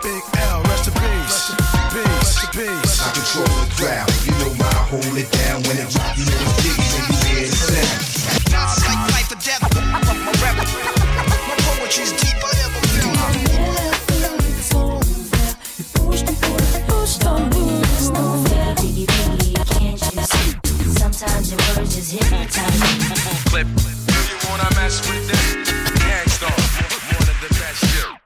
Big L, rest in peace. Peace. I control the crowd, you know I hold it down. When it drop, you know it's big when you hear the sound. It's like life or death. My rap, my poetry's deep. I ever feel. Sometimes your words just hypnotize me. Clip, you wanna mess with this? Gangstar, one of the best shit.